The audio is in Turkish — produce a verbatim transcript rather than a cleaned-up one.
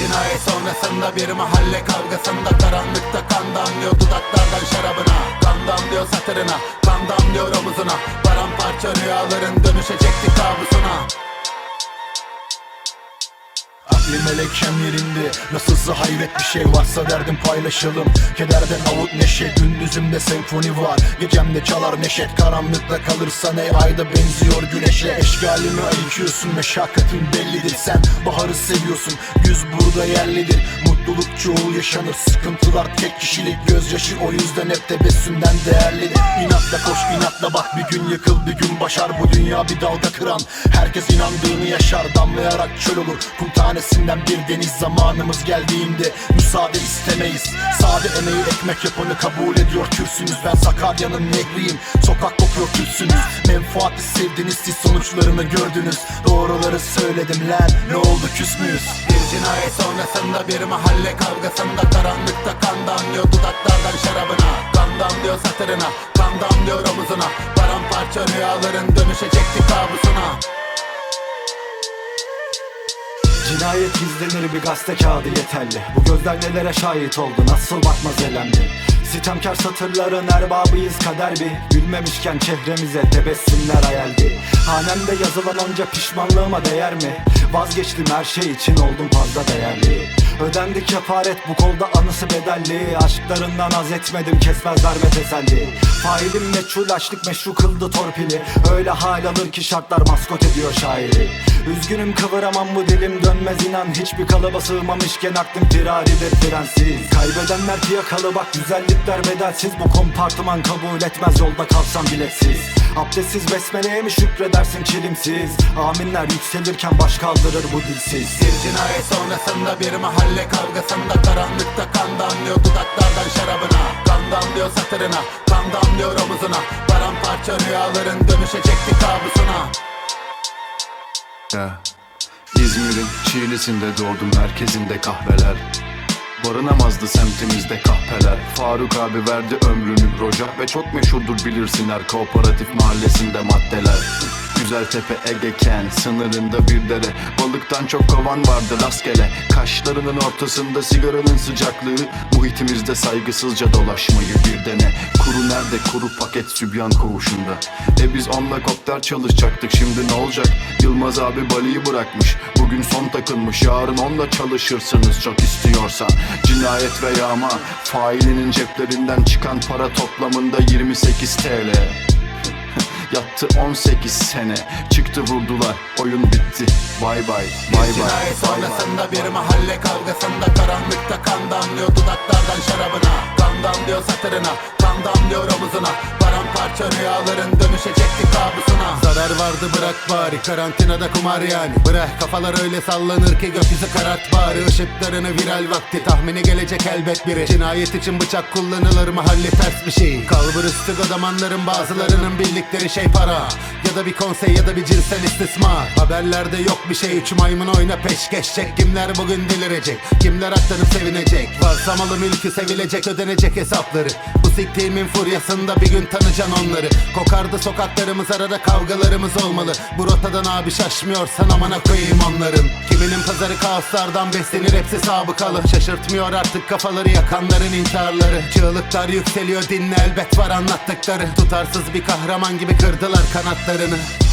cinayet sonrasında bir mahalle kavgasında, karanlıkta kan damlıyor dudaklardan şarabına. Kan damlıyor satırına, kan damlıyor omuzuna. Paramparça rüyaların dönüşecekti kabusuna. Aklim melekem yerinde, nasılsa hayret bir şey varsa derdim paylaşalım. Kederden avut neşe, gündüzümde senfoni var, gecemde çalar neşet. Karanlıkta kalırsan ev ayda benziyor güneşe. Eşgalimi ayıkıyorsun, meşakkatin bellidir. Sen baharı seviyorsun, güz burada yerlidir. Mutluluk çoğul yaşanır, sıkıntılar tek kişilik. Gözyaşı o yüzden hep tebessümden değerlidir. İnatla koş, inatla bak, bir gün yıkıl bir gün başar. Bu dünya bir dalga kıran, herkes inandığını yaşar. Damlayarak çöl olur, kum tanesinden bir deniz. Zamanımız geldiğinde müsaade istemeyiz. Sade emeği ekmek yapanı kabul ediyor kürsünüz. Ben Sakarya'nın negriyim, sokak kokuyor kürsünüz. Menfaati sevdiniz, siz sonuçlarını gördünüz. Doğruları söyledim lan, ne oldu küs müyüz? Bir cinayet sonrasında bir mahalle kavgasında, karanlıkta kan damlıyor dudaklardan şarabına. Kan damlıyor satırına, kan damlıyor omuzuna. Paramparça rüyaların dönüşecekti kabusuna. Cinayet gizlenir, bir gazete kağıdı yeterli. Bu gözler nelere şahit oldu, nasıl bakmaz elemli. Sitemkar satırların erbabıyız kader bir. Gülmemişken çehremize tebessümler hayaldi. Hanemde yazılan onca pişmanlığıma değer mi? Vazgeçtim her şey için, oldum fazla değerli. Ödendi kefaret, bu kolda anısı bedelli. Aşklarından haz etmedim, kesmezler ve teselli. Failim meçhul, açlık meşru kıldı torpili. Öyle hal alır ki şartlar maskot ediyor şairi. Üzgünüm kıvıramam, bu dilim dönmez inan. Hiçbir kalıba sığmamışken aklım firaridir frensiz. Kaybedenler fiyakalı bak, güzellikler bedelsiz. Bu kompartıman kabul etmez, yolda kalsam biletsiz. Abdestsiz besmeleye mi şükredersin çilimsiz? Aminler yükselirken baş kaldırır bu dilsiz. Bir cinayet sonrasında bir mahalle kavgasında, karanlıkta kan damlıyor dudaklardan şarabına. Kan damlıyor satırına, kan damlıyor omuzuna. Paramparça rüyaların dönüşecekti kabusuna. Ya, İzmir'in Çiğli'sinde doğdum, merkezinde kahveler. Barınamazdı semtimizde kahpeler. Faruk abi verdi ömrünü Rojak ve çok meşhurdur bilirsin her kooperatif mahallesinde maddeler. Güzeltepe Ege Kent sınırında bir dere, balıktan çok kovan vardı rastgele. Kaşlarının ortasında sigaranın sıcaklığı, muhitimizde saygısızca dolaşmayı bir dene. Kuru nerede, kuru paket sübyan koğuşunda. E biz onunla kopter çalışacaktık, şimdi ne olacak? Yılmaz abi Bali'yi bırakmış, bugün son takılmış. Yarın onunla çalışırsınız çok istiyorsan. Cinayet ve yağma, failinin ceplerinden çıkan para toplamında yirmi sekiz TL. Yattı on sekiz sene, çıktı vurdular, oyun bitti. Bay bay, bay bay. Cinayet sonrasında bir mahalle kavgasında, karanlıkta kan damlıyor dudaklardan şarabına. Kan damlıyor satırına, kan damlıyor omuzuna. Paramparça rüyaların dönüşecekti kabusuna. Zarar vardı bırak bari, karantinada kumar yani. Bırak kafalar öyle sallanır ki gökyüzü karart bari. Işıklarını viral vakti, tahmini gelecek elbet biri. Cinayet için bıçak kullanılır, mahalle ters bir şey. Kalbur üstü godamanların bazılarının bildikleri şey para, ya da bir konsey ya da bir cinsel istismar. Haberlerde yok bir şey, üç maymun oyna peş geçecek. Kimler bugün delirecek, kimler aklanıp sevinecek. Varsa malı mülkü sevilecek, ödenecek hesapları. Bu siktiğimin furyasında bir gün tanıcan onları. Kokardı sokaklarımız, arada kavgalarımız olmalı. Bu rotadan abi şaşmıyorsan amana koyayım onların. Kiminin pazarı kaoslardan beslenir, hepsi sabıkalı. Şaşırtmıyor artık kafaları yakanların intiharları. Çığlıklar yükseliyor, dinle elbet var anlattıkları. Tutarsız bir kahraman gibi kırdılar kanatlarını.